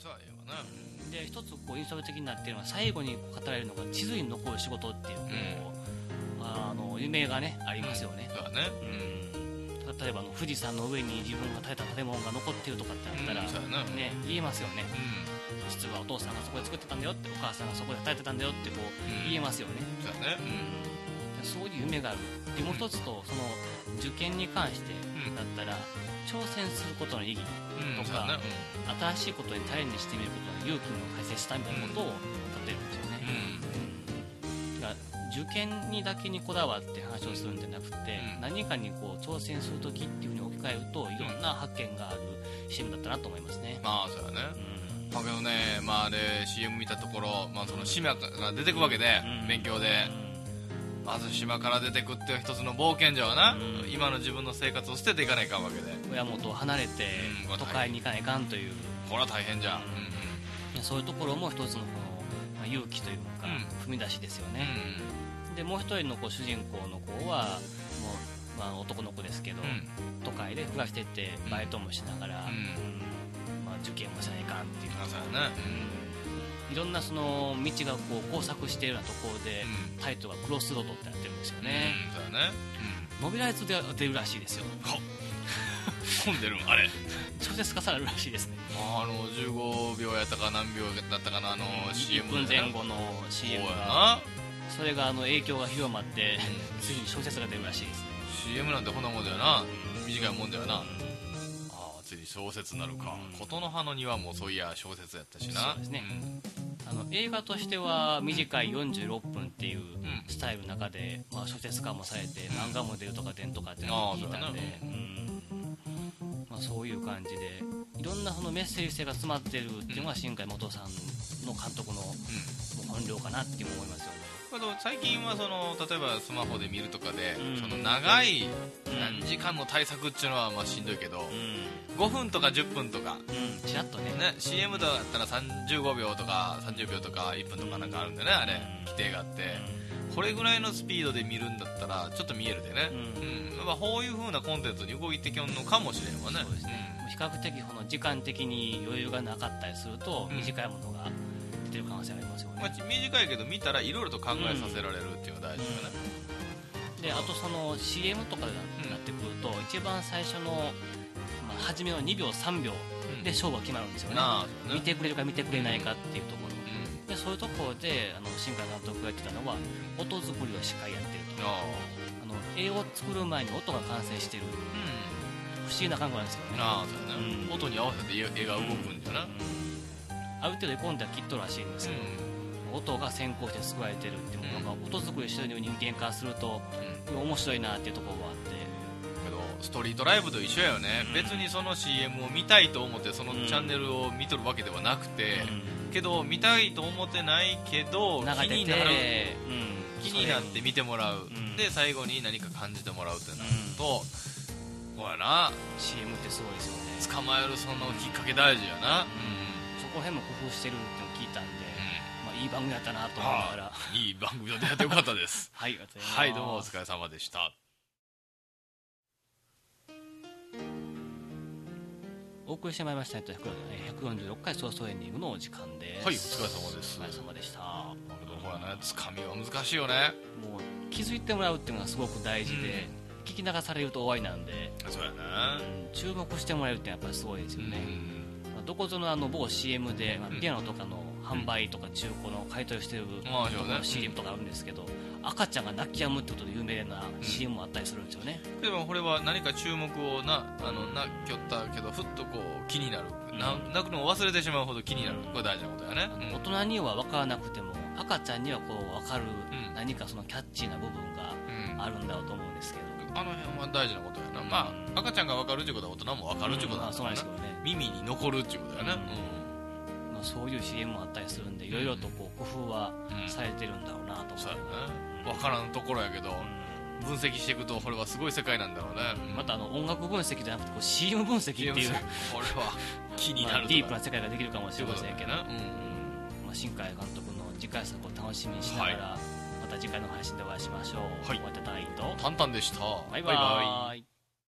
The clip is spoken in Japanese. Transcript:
そうやわね。 で一つこう印象的になっているのは最後に語られるのが地図に残る仕事っていう夢がねありますよね。 そうだね。 例えば富士山の上に自分が建てた建物が残ってるとかってなったら、ね、言えますよね、実はお父さんがそこで作ってたんだよって、お母さんがそこで建ててたんだよってこう言えますよね。 そうだね。 そういう夢がある。でもう一つとその受験に関してだったら、挑戦することの意義とか、新しいことにチャレンジしてみることの勇気の大切さみたいなことを語ってるんですよね。だから受験にだけにこだわって話をするんじゃなくて、何かにこう挑戦するときっていう風に置き換えるといろんな発見がある CM だったなと思いますね。 まあそうだね。だけどね、まああれ CM 見たところ、その島が出てくわけで、勉強で、まず島から出てくっていう一つの冒険じゃわな、今の自分の生活を捨てていかないかんわけで、 親元を離れて都会に行かないかんという、 これは大変じゃん。 そういうところも一つのこの、勇気というか、踏み出しですよね。でもう一人のこう主人公の子はもう、男の子ですけど、都会で暮らしてってバイトもしながら、受験もしないかんっていう、いろんなその道がこう交錯しているようなところで、タイトルがクロスロードってなってるんですよね。 そうだね。 ノベライズで出るらしいですよ。 混んでるんあれ。 小説化されるらしいですね。 15秒やったか何秒だったかな、CM 1分前後の CM が、それが影響が広まってついに小説が出るらしいですね。 CM なんてこんなもんだよな、短いもんだよな。ついに小説になるか。琴の葉の庭もそういや小説やったしな。 そうですね、映画としては短い46分っていうスタイルの中で、小説化もされて漫画も出るとか出んとかっていうのを聞いたんで、そういう感じでいろんなそのメッセージ性が詰まってるっていうのが新海誠さんの監督の本領かなっていう思いますよね。 最近は例えばスマホで見るとかで、その長い何時間の対策っていうのはしんどいけど、5分とか10分とか、 ちらっとね、 CM だったら35秒とか30秒とか1分とかなんかあるんでね、あれ規定があって、これぐらいのスピードで見るんだったらちょっと見えるでね、こういう風なコンテンツに動いてきょんのかもしれんわね。 そうですね、比較的この時間的に余裕がなかったりすると、短いものが出てる可能性ありますよね。 短いけど見たらいろいろと考えさせられるっていうのが大事だよね。 であとその CM とかになってくると、一番最初の、初めの2秒3秒で勝負が決まるんですよね。見てくれるか見てくれないかっていうところ、でそういうところで新海監督が言ってたのは、音作りをしっかりやってると。絵を作る前に音が完成してる、不思議な感覚なんですよね。 音に合わせて絵が動くんじゃな、 ある程度絵コンテはきっとらしいんですけど、音が先行して作られてるっていうのが、音作りしてる人間からすると、面白いなっていうところがあって、 けどストリートライブと一緒やよね、別にその CM を見たいと思ってそのチャンネルを見とるわけではなくて、けど見たいと思ってないけど気になる、気になって見てもらう、で最後に何か感じてもらうってなると、そうやな、 CM ってすごいですよね。 捕まえるそのきっかけ大事やな。 そこら辺も工夫してるっていうのを聞いたんで、いい番組だったなと思いながら、 いい番組でやってよかったですはい、 はい、どうもお疲れ様でした。 お送りしてまいりました146回ソーソーエンディングのお時間です。 はい、お疲れ様です。 お疲れ様でした。 ほらね、つかみは難しいよね。 もう気づいてもらうっていうのがすごく大事で、聞き流されると終わりなんで、 そうやね、 注目してもらえるってやっぱりすごいですよね。どこぞの某 CM で、ピアノとかの販売とか中古の買い取りしてるところの CM とかあるんですけど、赤ちゃんが泣き止むってことで有名な CM もあったりするんですよね。 でもこれは何か注目をなきょったけどふっとこう気になる、泣くのを忘れてしまうほど気になる、これ大事なことやね。 大人には分からなくても赤ちゃんにはこう分かる、何かそのキャッチーな部分があるんだろうと思うんですけど、 あの辺は大事なことやな。赤ちゃんが分かるっていうことは大人も分かるっていうことだから、耳に残るっていうことやね。そういう CM もあったりするんで、いろいろとこう工夫はされてるんだろうなと思って、 そうやね、分からんところやけど、分析していくとこれはすごい世界なんだろうね。 また音楽分析じゃなくてこう CM 分析っていう、 これは気になるディープな世界ができるかもしれませんけど、新海監督の次回作を楽しみにしながら、また次回の配信でお会いしましょう。お会いいただいとタンタンでした。 バイバイ。